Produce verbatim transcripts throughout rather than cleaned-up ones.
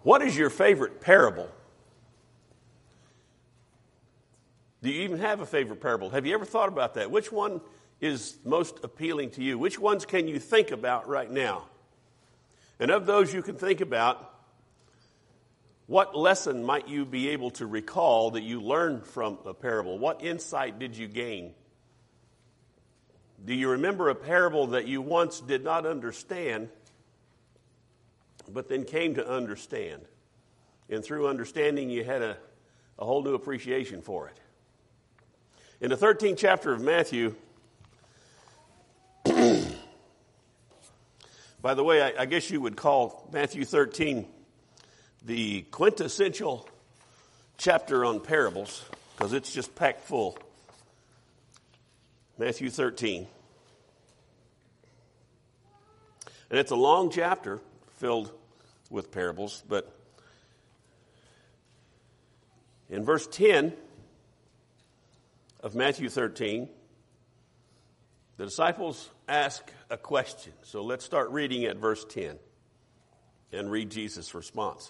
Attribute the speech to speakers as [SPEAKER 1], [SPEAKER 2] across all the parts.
[SPEAKER 1] What is your favorite parable? Do you even have a favorite parable? Have you ever thought about that? Which one is most appealing to you? Which ones can you think about right now? And of those you can think about, what lesson might you be able to recall that you learned from a parable? What insight did you gain? Do you remember a parable that you once did not understand, but then came to understand? And through understanding, you had a, a whole new appreciation for it. In the thirteenth chapter of Matthew, by the way, I, I guess you would call Matthew thirteen the quintessential chapter on parables, because it's just packed full. Matthew thirteen. And it's a long chapter filled with parables, but in verse ten of Matthew thirteen, the disciples ask a question. So let's start reading at verse ten and read Jesus' response.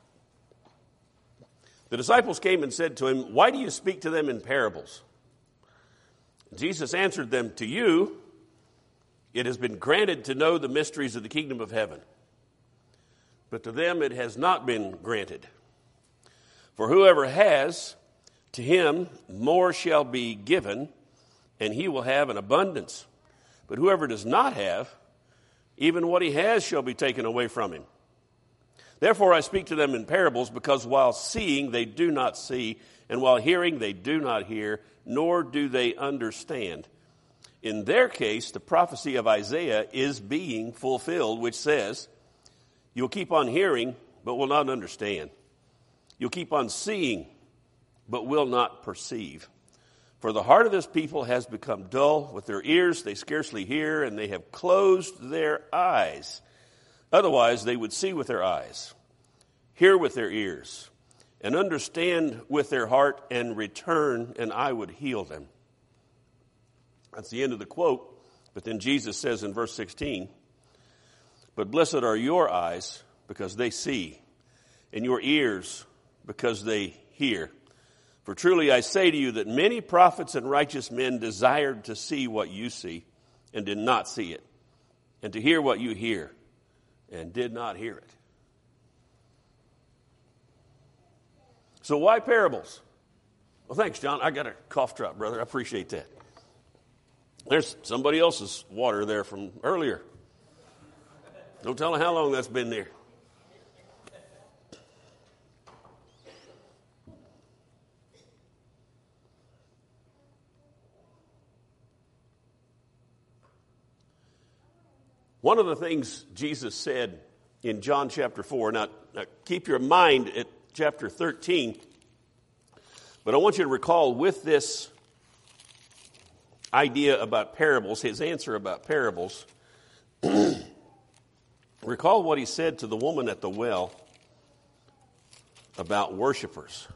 [SPEAKER 1] The disciples came and said to him, "Why do you speak to them in parables?" Jesus answered them, "To you it has been granted to know the mysteries of the kingdom of heaven, but to them it has not been granted. For whoever has, to him more shall be given, and he will have an abundance. But whoever does not have, even what he has shall be taken away from him. Therefore I speak to them in parables, because while seeing they do not see, and while hearing they do not hear, nor do they understand. In their case, the prophecy of Isaiah is being fulfilled, which says, you'll keep on hearing, but will not understand. You'll keep on seeing, but will not perceive. For the heart of this people has become dull. With their ears they scarcely hear, and they have closed their eyes. Otherwise they would see with their eyes, hear with their ears, and understand with their heart, and return, and I would heal them." That's the end of the quote. But then Jesus says in verse sixteen, "But blessed are your eyes, because they see, and your ears, because they hear. For truly I say to you that many prophets and righteous men desired to see what you see, and did not see it, and to hear what you hear, and did not hear it." So why parables? Well, thanks, John. I got a cough drop, brother. I appreciate that. There's somebody else's water there from earlier. Don't tell them how long that's been there. One of the things Jesus said in John chapter four, now, now keep your mind at chapter thirteen, but I want you to recall with this idea about parables, his answer about parables, recall what he said to the woman at the well about worshipers.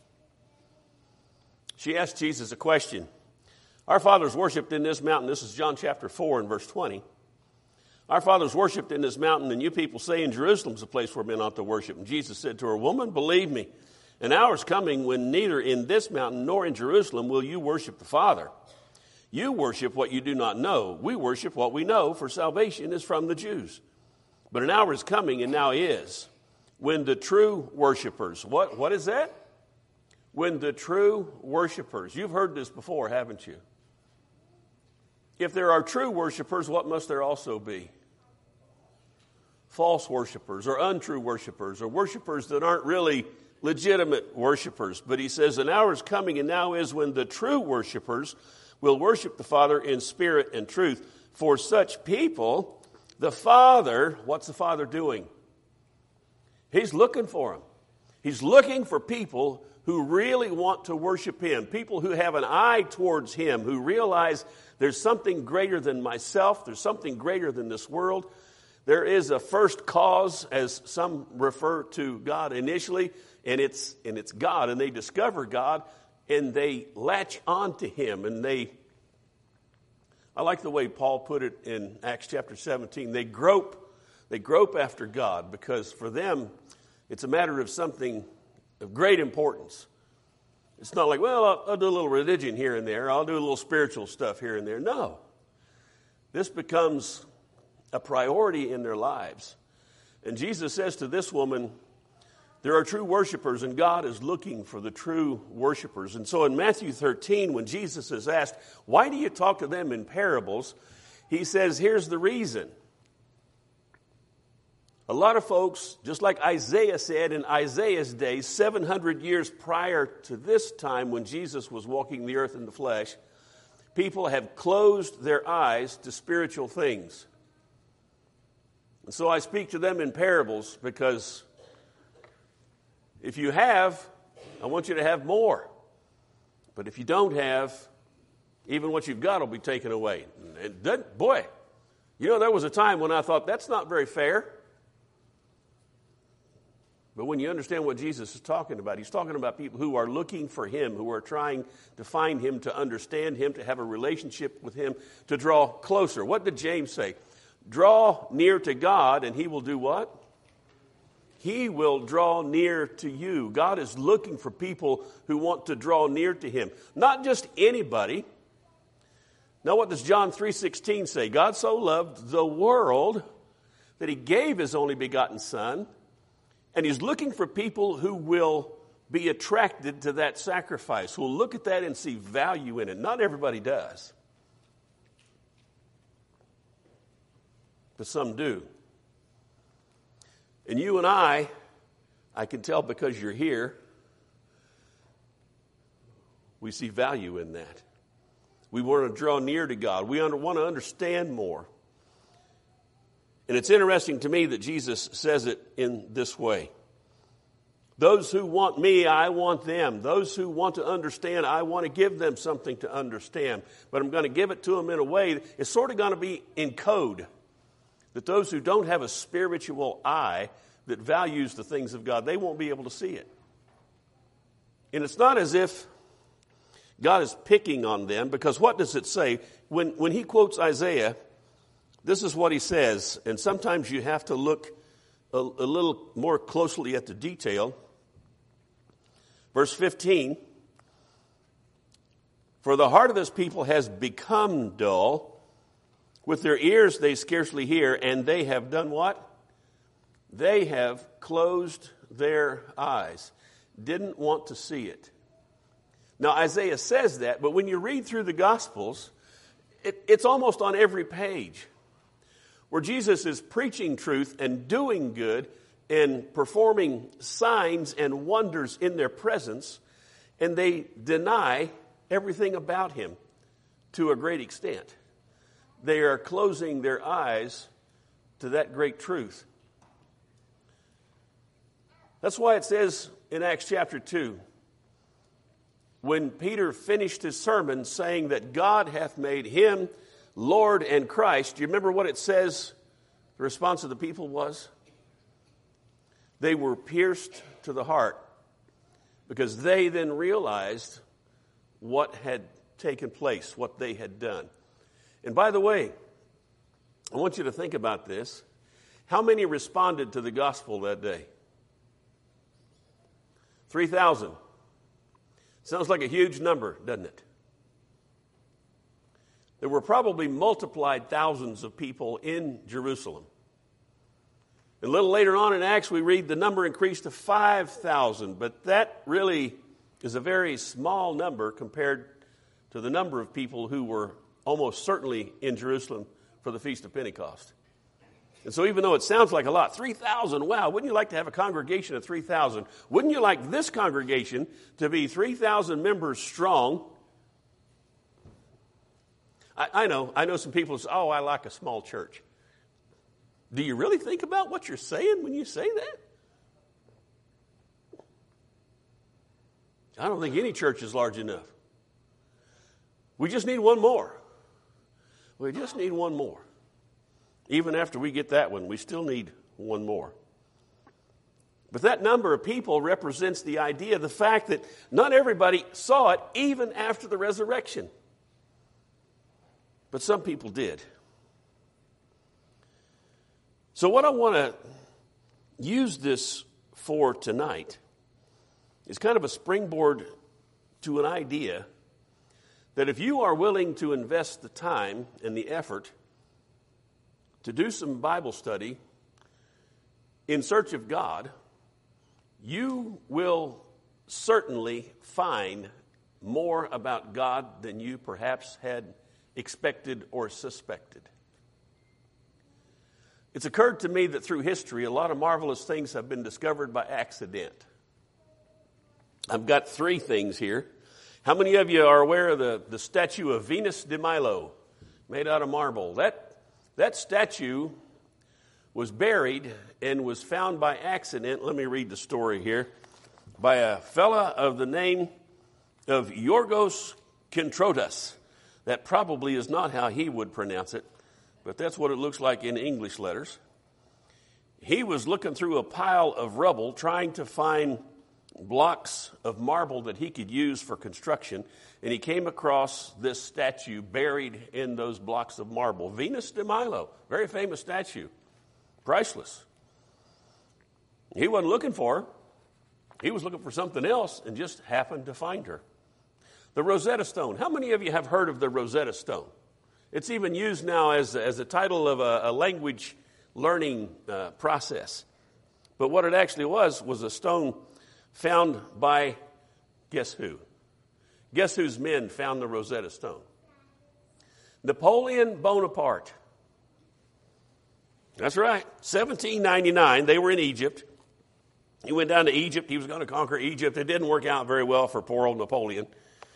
[SPEAKER 1] She asked Jesus a question. Our fathers worshipped in this mountain. This is John chapter four and verse twenty. Our fathers worshipped in this mountain, and you people say in Jerusalem's a place where men ought to worship. And Jesus said to her, "Woman, believe me, an hour is coming when neither in this mountain nor in Jerusalem will you worship the Father. You worship what you do not know. We worship what we know, for salvation is from the Jews. But an hour is coming, and now is, when the true worshipers," what, what is that? When the true worshipers, you've heard this before, haven't you? If there are true worshipers, what must there also be? False worshipers or untrue worshipers, or worshipers that aren't really legitimate worshipers. But he says an hour is coming, and now is, when the true worshipers will worship the Father in spirit and truth. For such people, the Father, what's the Father doing? He's looking for them. He's looking for people who really want to worship him, people who have an eye towards him, who realize there's something greater than myself, there's something greater than this world. There is a first cause, as some refer to God initially, and it's and it's God, and they discover God, and they latch on to him, and they, I like the way Paul put it in Acts chapter seventeen, they grope, they grope after God, because for them, It's a matter of something of great importance. It's not like, well, I'll, I'll do a little religion here and there. I'll do a little spiritual stuff here and there. No. This becomes a priority in their lives. And Jesus says to this woman, there are true worshipers, and God is looking for the true worshipers. And so in Matthew thirteen, when Jesus is asked, why do you talk to them in parables? He says, here's the reason. A lot of folks, just like Isaiah said in Isaiah's day, seven hundred years prior to this time when Jesus was walking the earth in the flesh, people have closed their eyes to spiritual things. And so I speak to them in parables because if you have, I want you to have more. But if you don't have, even what you've got will be taken away. And that, boy, you know, there was a time when I thought, that's not very fair. But when you understand what Jesus is talking about, he's talking about people who are looking for him, who are trying to find him, to understand him, to have a relationship with him, to draw closer. What did James say? Draw near to God, and he will do what? He will draw near to you. God is looking for people who want to draw near to him. Not just anybody. Now what does John three sixteen say? God so loved the world that he gave his only begotten Son, and he's looking for people who will be attracted to that sacrifice, who will look at that and see value in it. Not everybody does, but some do. And you and I, I can tell because you're here, we see value in that. We want to draw near to God. We under, want to understand more. And it's interesting to me that Jesus says it in this way. Those who want me, I want them. Those who want to understand, I want to give them something to understand. But I'm going to give it to them in a way that it's sort of going to be in code. That those who don't have a spiritual eye that values the things of God, they won't be able to see it. And it's not as if God is picking on them, because what does it say? When, when he quotes Isaiah, this is what he says, and sometimes you have to look a, a little more closely at the detail. Verse fifteen, for the heart of this people has become dull. With their ears they scarcely hear, and they have done what? They have closed their eyes. Didn't want to see it. Now Isaiah says that, but when you read through the Gospels, it, it's almost on every page where Jesus is preaching truth and doing good and performing signs and wonders in their presence, and they deny everything about him to a great extent. They are closing their eyes to that great truth. That's why it says in Acts chapter two, when Peter finished his sermon saying that God hath made him Lord and Christ, do you remember what it says the response of the people was? They were pierced to the heart, because they then realized what had taken place, what they had done. And by the way, I want you to think about this. How many responded to the gospel that day? three thousand. Sounds like a huge number, doesn't it? There were probably multiplied thousands of people in Jerusalem. A little later on in Acts, we read the number increased to five thousand, but that really is a very small number compared to the number of people who were almost certainly in Jerusalem for the Feast of Pentecost. And so even though it sounds like a lot, three thousand, wow, wouldn't you like to have a congregation of three thousand? Wouldn't you like this congregation to be three thousand members strong? I, I know, I know some people say, oh, I like a small church. Do you really think about what you're saying when you say that? I don't think any church is large enough. We just need one more. We just need one more. Even after we get that one, we still need one more. But that number of people represents the idea, the fact that not everybody saw it even after the resurrection. But some people did. So what I want to use this for tonight is kind of a springboard to an idea that if you are willing to invest the time and the effort to do some Bible study in search of God, you will certainly find more about God than you perhaps had expected or suspected. It's occurred to me that through history, a lot of marvelous things have been discovered by accident. I've got three things here. How many of you are aware of the, the statue of Venus de Milo, made out of marble? That, that statue was buried and was found by accident. Let me read the story here. By a fella of the name of Yorgos Kintrotas. That probably is not how he would pronounce it, but that's what it looks like in English letters. He was looking through a pile of rubble trying to find blocks of marble that he could use for construction, and he came across this statue buried in those blocks of marble. Venus de Milo, very famous statue, priceless. He wasn't looking for her. He was looking for something else and just happened to find her. The Rosetta Stone. How many of you have heard of the Rosetta Stone? It's even used now as, as a title of a, a language learning uh, process. But what it actually was, was a stone found by, guess who? Guess whose men found the Rosetta Stone? Napoleon Bonaparte. That's right. seventeen ninety-nine, they were in Egypt. He went down to Egypt. He was going to conquer Egypt. It didn't work out very well for poor old Napoleon.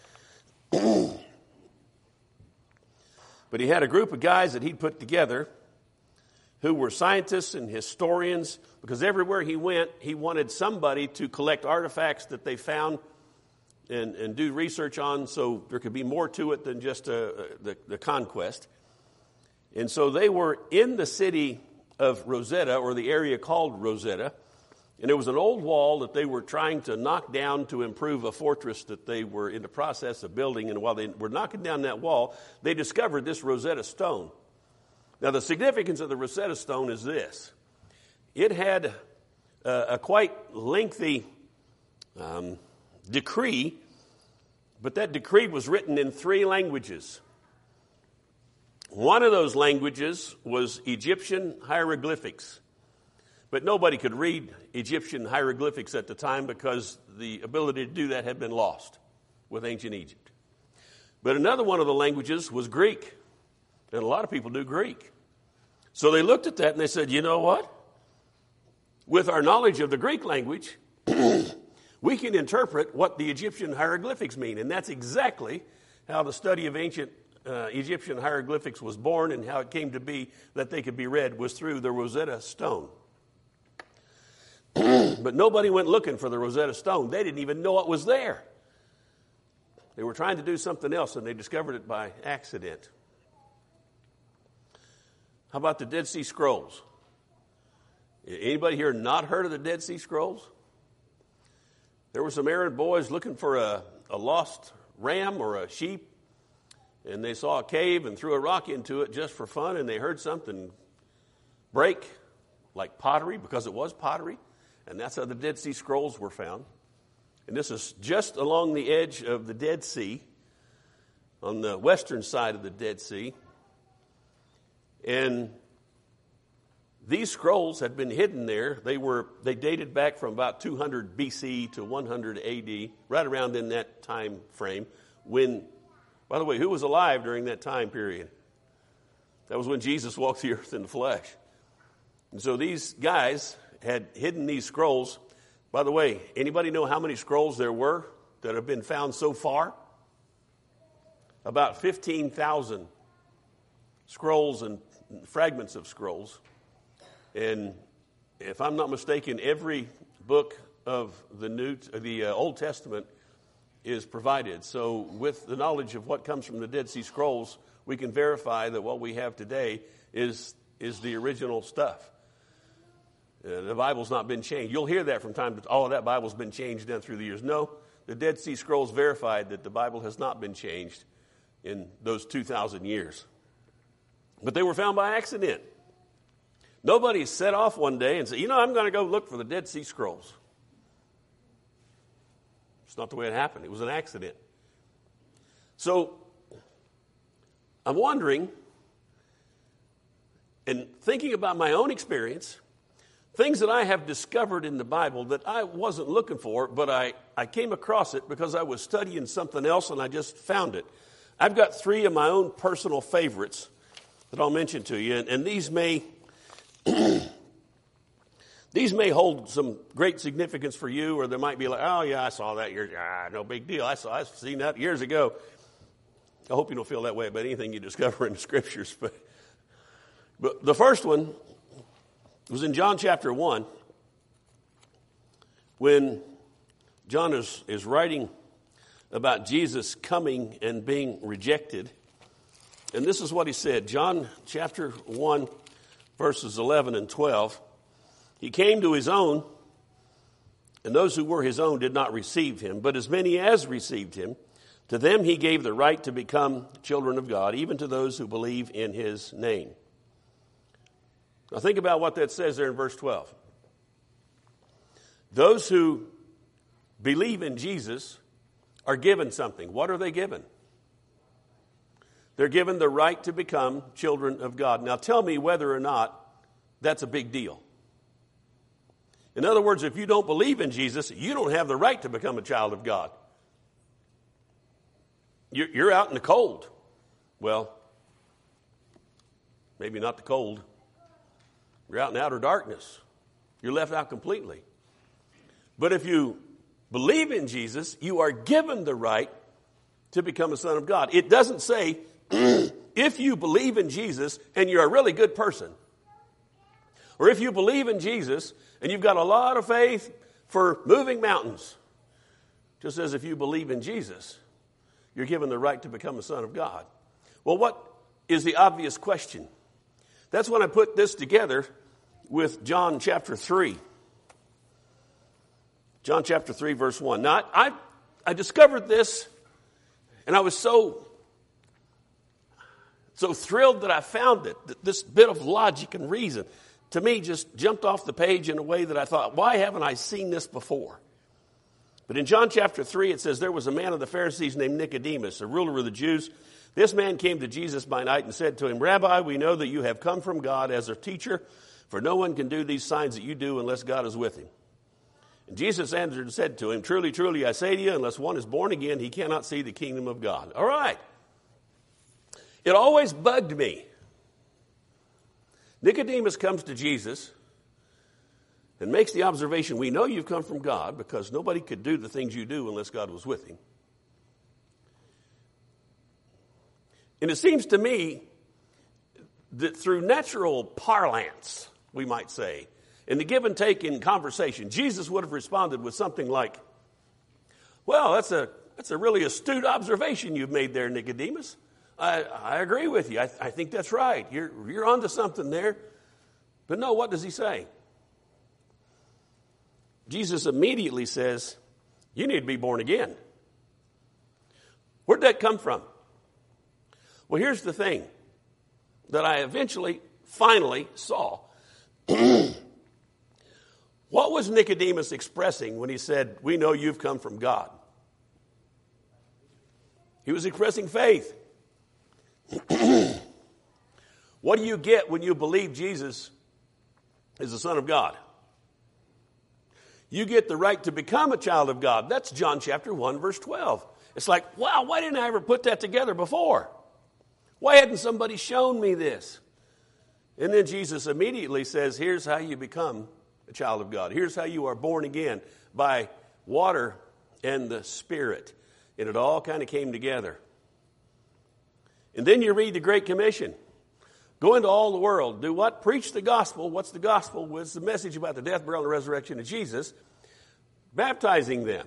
[SPEAKER 1] But he had a group of guys that he'd put together who were scientists and historians, because everywhere he went, he wanted somebody to collect artifacts that they found and, and do research on so there could be more to it than just uh, the, the conquest. And so they were in the city of Rosetta, or the area called Rosetta, and there was an old wall that they were trying to knock down to improve a fortress that they were in the process of building. And while they were knocking down that wall, they discovered this Rosetta Stone. Now, the significance of the Rosetta Stone is this. It had a, a quite lengthy um, decree, but that decree was written in three languages. One of those languages was Egyptian hieroglyphics. But nobody could read Egyptian hieroglyphics at the time because the ability to do that had been lost with ancient Egypt. But another one of the languages was Greek. And a lot of people do Greek. So they looked at that and they said, you know what? With our knowledge of the Greek language, we can interpret what the Egyptian hieroglyphics mean. And that's exactly how the study of ancient uh, Egyptian hieroglyphics was born, and how it came to be that they could be read was through the Rosetta Stone. But nobody went looking for the Rosetta Stone. They didn't even know it was there. They were trying to do something else, and they discovered it by accident. How about the Dead Sea Scrolls? Anybody here not heard of the Dead Sea Scrolls? There were some errant boys looking for a, a lost ram or a sheep, and they saw a cave and threw a rock into it just for fun, and they heard something break like pottery, because it was pottery. And that's how the Dead Sea Scrolls were found. And this is just along the edge of the Dead Sea, on the western side of the Dead Sea. And these scrolls had been hidden there. They were they dated back from about two hundred B C to one hundred A D, right around in that time frame. When, by the way, who was alive during that time period? That was when Jesus walked the earth in the flesh. And so these guys had hidden these scrolls. By the way, anybody know how many scrolls there were that have been found so far? About fifteen thousand scrolls and fragments of scrolls. And if I'm not mistaken, every book of the New, the uh, Old Testament is provided. So with the knowledge of what comes from the Dead Sea Scrolls, we can verify that what we have today is, is the original stuff. Uh, the Bible's not been changed. You'll hear that from time to time. Oh, that Bible's been changed down through the years. No, the Dead Sea Scrolls verified that the Bible has not been changed in those two thousand years. But they were found by accident. Nobody set off one day and said, you know, I'm going to go look for the Dead Sea Scrolls. It's not the way it happened. It was an accident. So I'm wondering, and thinking about my own experience, things that I have discovered in the Bible that I wasn't looking for, but I, I came across it because I was studying something else and I just found it. I've got three of my own personal favorites that I'll mention to you, and, and these may these may hold some great significance for you, or they might be like, oh yeah, I saw that years, ah, no big deal. I saw, I've seen that years ago. I hope you don't feel that way about anything you discover in the Scriptures, but but the first one was in John chapter one, when John is, is writing about Jesus coming and being rejected. And this is what he said, John chapter one, verses eleven and twelve. He came to his own, and those who were his own did not receive him. But as many as received him, to them he gave the right to become children of God, even to those who believe in his name. Now think about what that says there in verse twelve. Those who believe in Jesus are given something. What are they given? They're given the right to become children of God. Now tell me whether or not that's a big deal. In other words, if you don't believe in Jesus, you don't have the right to become a child of God. You're out in the cold. Well, maybe not the cold. You're out in outer darkness. You're left out completely. But if you believe in Jesus, you are given the right to become a son of God. It doesn't say, if you believe in Jesus and you're a really good person, or if you believe in Jesus and you've got a lot of faith for moving mountains. It just says if you believe in Jesus, you're given the right to become a son of God. Well, what is the obvious question? That's when I put this together with John chapter three. John chapter three, verse one. Now, I, I discovered this, and I was so, so thrilled that I found it. That this bit of logic and reason, to me, just jumped off the page in a way that I thought, why haven't I seen this before? But in John chapter three, it says, there was a man of the Pharisees named Nicodemus, a ruler of the Jews. This man came to Jesus by night and said to him, Rabbi, we know that you have come from God as a teacher, for no one can do these signs that you do unless God is with him. And Jesus answered and said to him, Truly, truly, I say to you, unless one is born again, he cannot see the kingdom of God. All right. It always bugged me. Nicodemus comes to Jesus and makes the observation, we know you've come from God because nobody could do the things you do unless God was with him. And it seems to me that through natural parlance, we might say, in the give and take in conversation, Jesus would have responded with something like, well, that's a that's a really astute observation you've made there, Nicodemus. I, I agree with you. I, I think that's right. You're, you're onto something there. But no, what does he say? Jesus immediately says, you need to be born again. Where'd that come from? Well, here's the thing that I eventually, finally saw. What was Nicodemus expressing when he said, we know you've come from God? He was expressing faith. What do you get when you believe Jesus is the Son of God? You get the right to become a child of God. That's John chapter one, verse twelve. It's like, wow, why didn't I ever put that together before? Why hadn't somebody shown me this? And then Jesus immediately says, here's how you become a child of God. Here's how you are born again, by water and the Spirit. And it all kind of came together. And then you read the Great Commission. Go into all the world. Do what? Preach the gospel. What's the gospel? Well, it's the message about the death, burial, and resurrection of Jesus. Baptizing them.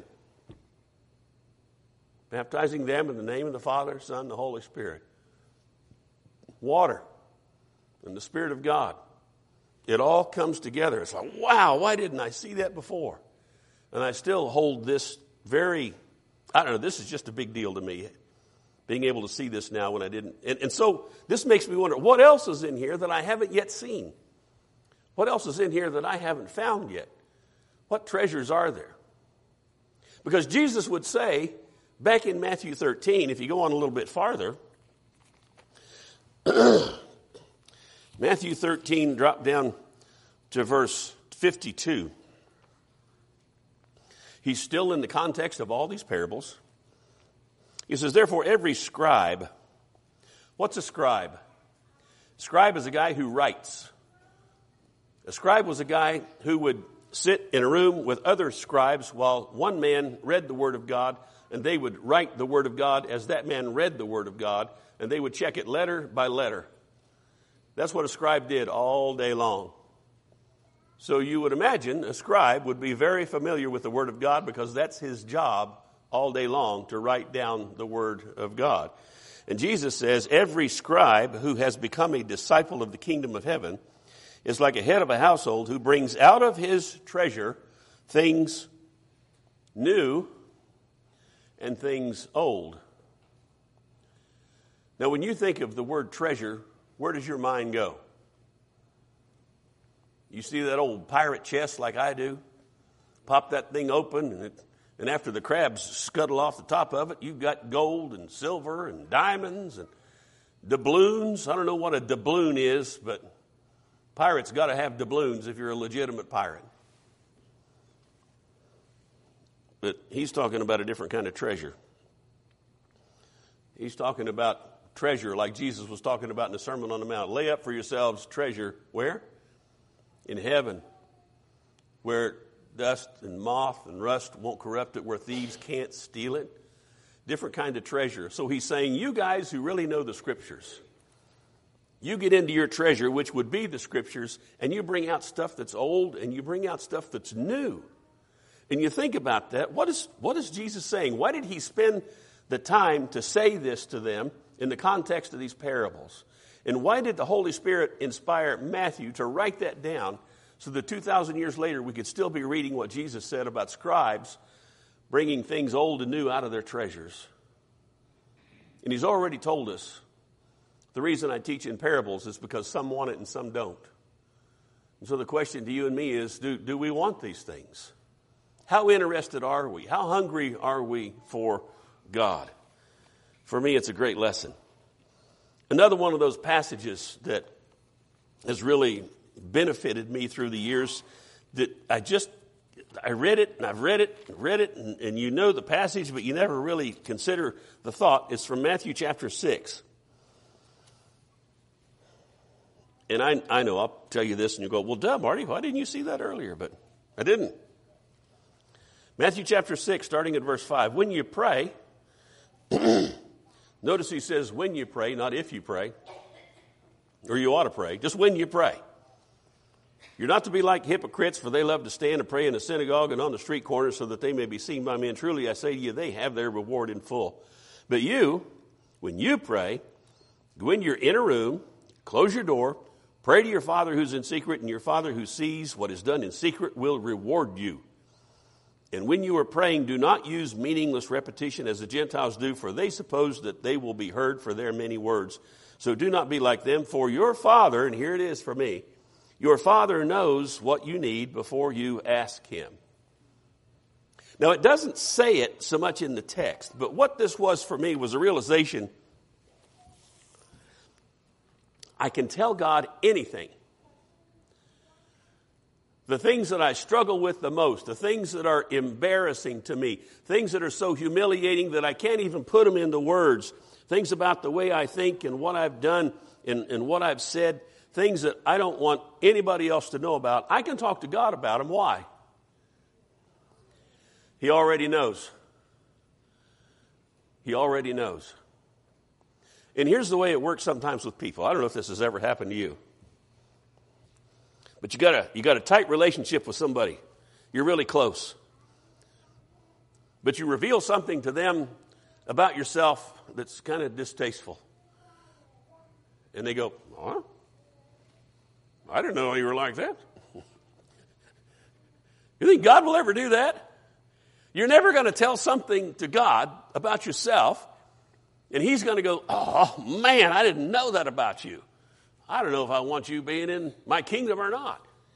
[SPEAKER 1] Baptizing them in the name of the Father, Son, and the Holy Spirit. Water and the Spirit of God. It all comes together. It's like, wow, why didn't I see that before? And I still hold this very, I don't know, this is just a big deal to me. Being able to see this now when I didn't. And, and so this makes me wonder, what else is in here that I haven't yet seen? What else is in here that I haven't found yet? What treasures are there? Because Jesus would say, back in Matthew thirteen, if you go on a little bit farther, Matthew thirteen, drop down to verse fifty-two. He's still in the context of all these parables. He says, therefore, every scribe. What's a scribe? Scribe is a guy who writes. A scribe was a guy who would sit in a room with other scribes while one man read the Word of God, and they would write the Word of God as that man read the Word of God, and they would check it letter by letter. That's what a scribe did all day long. So you would imagine a scribe would be very familiar with the Word of God because that's his job all day long, to write down the Word of God. And Jesus says, every scribe who has become a disciple of the kingdom of heaven is like a head of a household who brings out of his treasure things new and things old. Now, when you think of the word treasure, where does your mind go? You see that old pirate chest like I do? Pop that thing open, and, it, and after the crabs scuttle off the top of it, you've got gold and silver and diamonds and doubloons. I don't know what a doubloon is, but pirates got to have doubloons if you're a legitimate pirate. But he's talking about a different kind of treasure. He's talking about treasure like Jesus was talking about in the Sermon on the Mount. Lay up for yourselves treasure, where? In heaven, where dust and moth and rust won't corrupt it, where thieves can't steal it. Different kind of treasure. So he's saying, you guys who really know the Scriptures, you get into your treasure, which would be the Scriptures, and you bring out stuff that's old, and you bring out stuff that's new. And you think about that. What is, what is Jesus saying? Why did he spend the time to say this to them in the context of these parables? And why did the Holy Spirit inspire Matthew to write that down so that two thousand years later we could still be reading what Jesus said about scribes bringing things old and new out of their treasures? And he's already told us the reason I teach in parables is because some want it and some don't. And so the question to you and me is, do, do we want these things? How interested are we? How hungry are we for God? For me, it's a great lesson. Another one of those passages that has really benefited me through the years, that I just, I read it and I've read it and read it and, and you know the passage, but you never really consider the thought. It's from Matthew chapter six. And I, I know I'll tell you this and you go, well, duh, Marty, why didn't you see that earlier? But I didn't. Matthew chapter six, starting at verse five. When you pray, notice he says when you pray, not if you pray, or you ought to pray, just when you pray. You're not to be like hypocrites, for they love to stand and pray in the synagogue and on the street corners so that they may be seen by men. Truly, I say to you, they have their reward in full. But you, when you pray, go in your inner room, close your door, pray to your Father who's in secret, and your Father who sees what is done in secret will reward you. And when you are praying, do not use meaningless repetition as the Gentiles do, for they suppose that they will be heard for their many words. So do not be like them, for your Father, and here it is for me, your Father knows what you need before you ask Him. Now, it doesn't say it so much in the text, but what this was for me was a realization I can tell God anything. The things that I struggle with the most, the things that are embarrassing to me, things that are so humiliating that I can't even put them into words, things about the way I think and what I've done and, and what I've said, things that I don't want anybody else to know about, I can talk to God about them. Why? He already knows. He already knows. And here's the way it works sometimes with people. I don't know if this has ever happened to you. But you got a you got a tight relationship with somebody. You're really close. But you reveal something to them about yourself that's kind of distasteful. And they go, huh? I didn't know you were like that. You think God will ever do that? You're never going to tell something to God about yourself, and He's going to go, oh, man, I didn't know that about you. I don't know if I want you being in my kingdom or not.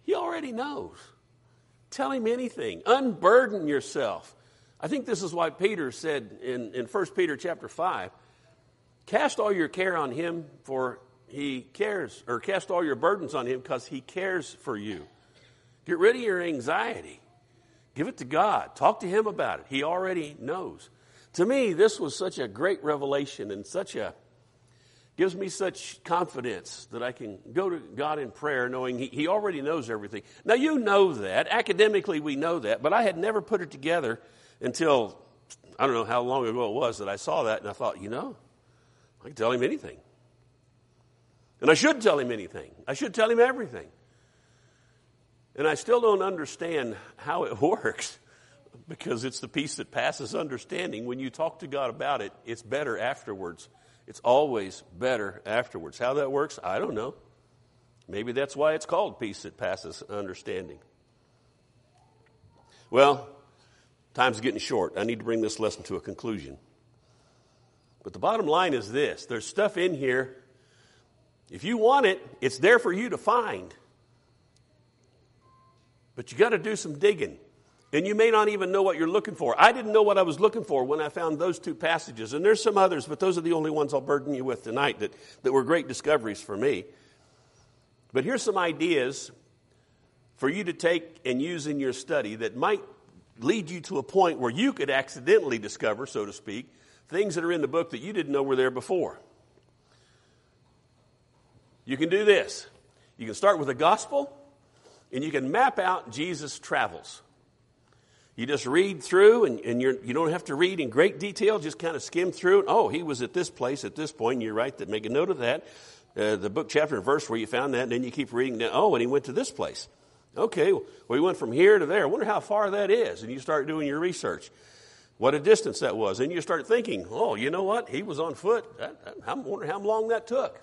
[SPEAKER 1] He already knows. Tell him anything. Unburden yourself. I think this is why Peter said in, in First Peter chapter five, cast all your care on him for he cares, or cast all your burdens on him because he cares for you. Get rid of your anxiety. Give it to God. Talk to him about it. He already knows. To me, this was such a great revelation and such a, gives me such confidence that I can go to God in prayer knowing he, he already knows everything. Now, you know that. Academically, we know that. But I had never put it together until, I don't know how long ago it was that I saw that. And I thought, you know, I can tell him anything. And I should tell him anything. I should tell him everything. And I still don't understand how it works because it's the peace that passes understanding. When you talk to God about it, it's better afterwards. It's always better afterwards. How that works, I don't know. Maybe that's why it's called peace that passes understanding. Well, time's getting short. I need to bring this lesson to a conclusion. But the bottom line is this. There's stuff in here. If you want it, it's there for you to find. But you got to do some digging. And you may not even know what you're looking for. I didn't know what I was looking for when I found those two passages. And there's some others, but those are the only ones I'll burden you with tonight that, that were great discoveries for me. But here's some ideas for you to take and use in your study that might lead you to a point where you could accidentally discover, so to speak, things that are in the book that you didn't know were there before. You can do this. You can start with the gospel, and you can map out Jesus' travels. You just read through, and, and you're, you don't have to read in great detail. Just kind of skim through. Oh, he was at this place at this point. And you're right. That make a note of that. Uh, the book, chapter, and verse where you found that. And then you keep reading. Down, oh, and he went to this place. Okay, well, he went from here to there. I wonder how far that is. And you start doing your research. What a distance that was. And you start thinking, oh, you know what? He was on foot. I, I wonder how long that took.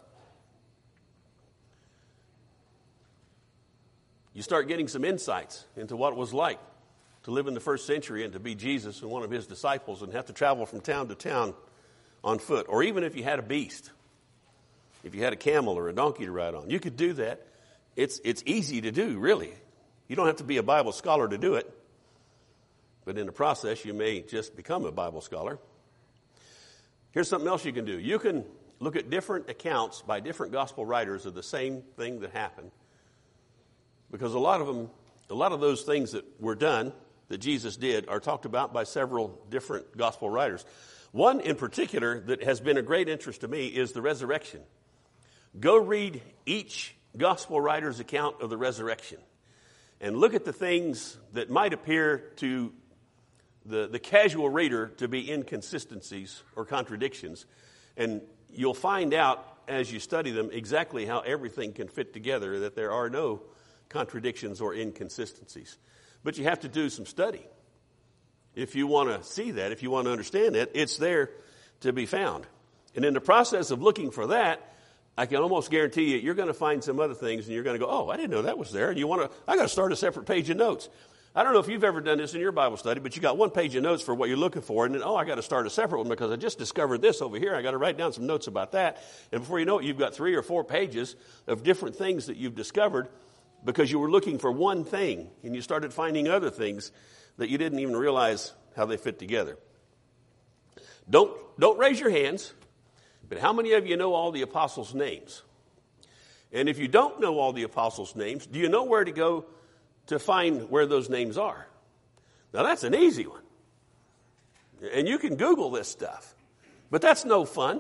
[SPEAKER 1] You start getting some insights into what it was like to live in the first century and to be Jesus and one of his disciples and have to travel from town to town on foot. Or even if you had a beast, if you had a camel or a donkey to ride on, you could do that. It's, it's easy to do, really. You don't have to be a Bible scholar to do it. But in the process, you may just become a Bible scholar. Here's something else you can do. You can look at different accounts by different gospel writers of the same thing that happened. Because a lot of them, a lot of those things that were done, that Jesus did, are talked about by several different gospel writers. One in particular that has been a great interest to me is the resurrection. Go read each gospel writer's account of the resurrection and look at the things that might appear to the, the casual reader to be inconsistencies or contradictions. And you'll find out as you study them exactly how everything can fit together, that there are no contradictions or inconsistencies. But you have to do some study. If you want to see that, if you want to understand that, it's there to be found. And in the process of looking for that, I can almost guarantee you, you're going to find some other things and you're going to go, oh, I didn't know that was there. And you want to, I got to start a separate page of notes. I don't know if you've ever done this in your Bible study, but you got one page of notes for what you're looking for. And then, oh, I got to start a separate one because I just discovered this over here. I got to write down some notes about that. And before you know it, you've got three or four pages of different things that you've discovered because you were looking for one thing and you started finding other things that you didn't even realize how they fit together. Don't, don't raise your hands, but how many of you know all the apostles' names? And if you don't know all the apostles' names, do you know where to go to find where those names are? Now, that's an easy one. And you can Google this stuff, but that's no fun.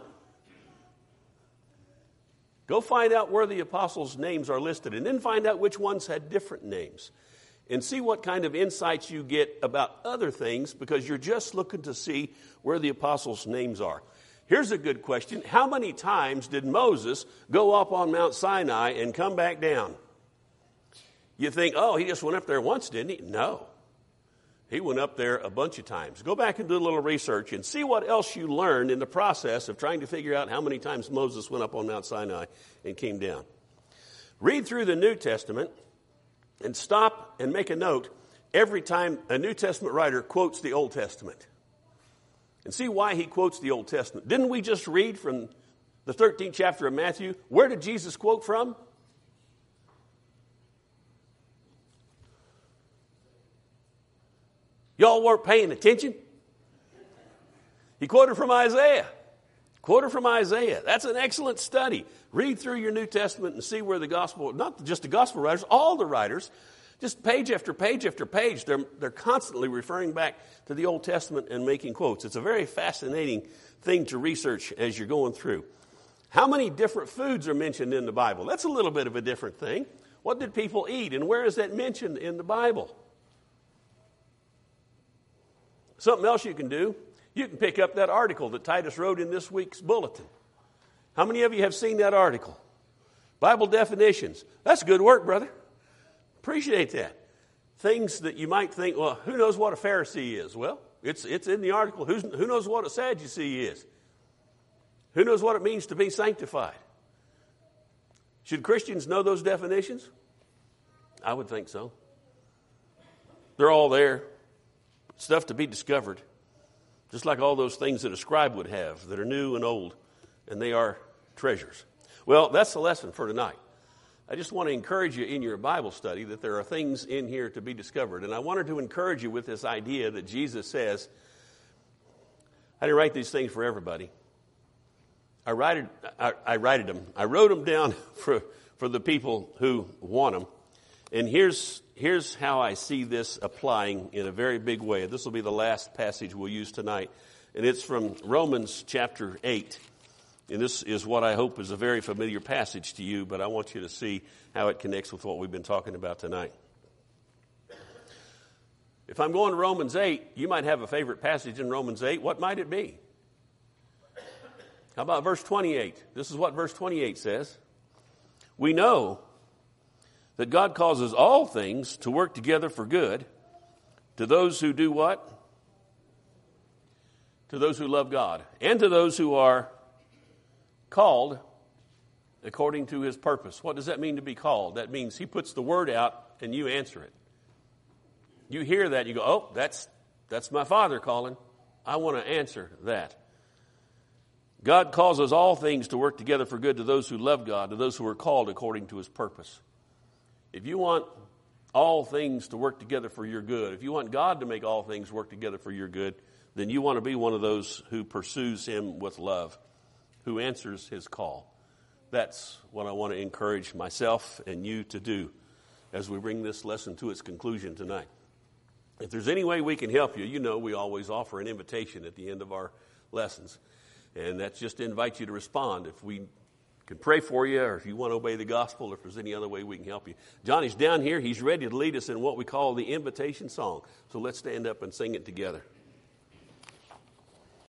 [SPEAKER 1] Go find out where the apostles' names are listed and then find out which ones had different names. And see what kind of insights you get about other things because you're just looking to see where the apostles' names are. Here's a good question. How many times did Moses go up on Mount Sinai and come back down? You think, oh, he just went up there once, didn't he? No. He went up there a bunch of times. Go back and do a little research and see what else you learned in the process of trying to figure out how many times Moses went up on Mount Sinai and came down. Read through the New Testament and stop and make a note every time a New Testament writer quotes the Old Testament. And see why he quotes the Old Testament. Didn't we just read from the thirteenth chapter of Matthew? Where did Jesus quote from? Y'all weren't paying attention? He quoted from Isaiah. Quoted from Isaiah. That's an excellent study. Read through your New Testament and see where the gospel, not just the gospel writers, all the writers, just page after page after page, they're, they're constantly referring back to the Old Testament and making quotes. It's a very fascinating thing to research as you're going through. How many different foods are mentioned in the Bible? That's a little bit of a different thing. What did people eat, and where is that mentioned in the Bible? Something else you can do, you can pick up that article that Titus wrote in this week's bulletin. How many of you have seen that article? Bible definitions. That's good work, brother. Appreciate that. Things that you might think, well, who knows what a Pharisee is? Well, it's it's in the article. Who's, who knows what a Sadducee is? Who knows what it means to be sanctified? Should Christians know those definitions? I would think so. They're all there. Stuff to be discovered. Just like all those things that a scribe would have that are new and old, and they are treasures. Well, that's the lesson for tonight. I just want to encourage you in your Bible study that there are things in here to be discovered. And I wanted to encourage you with this idea that Jesus says, I didn't write these things for everybody. I, write it, I, I wrote them. I wrote them down for, for the people who want them. And here's, here's how I see this applying in a very big way. This will be the last passage we'll use tonight. And it's from Romans chapter eight. And this is what I hope is a very familiar passage to you, but I want you to see how it connects with what we've been talking about tonight. If I'm going to Romans eight, you might have a favorite passage in Romans eight. What might it be? How about verse twenty-eight? This is what verse twenty-eight says. We know that God causes all things to work together for good to those who do what? To those who love God, and to those who are called according to his purpose. What does that mean to be called? That means he puts the word out and you answer it. You hear that, you go, oh, that's that's my Father calling. I want to answer that. God causes all things to work together for good to those who love God, to those who are called according to his purpose. If you want all things to work together for your good, if you want God to make all things work together for your good, then you want to be one of those who pursues him with love, who answers his call. That's what I want to encourage myself and you to do as we bring this lesson to its conclusion tonight. If there's any way we can help you, you know we always offer an invitation at the end of our lessons. And that's just to invite you to respond. If we can pray for you, or if you want to obey the gospel, or if there's any other way we can help you. Johnny's down here. He's ready to lead us in what we call the invitation song. So let's stand up and sing it together.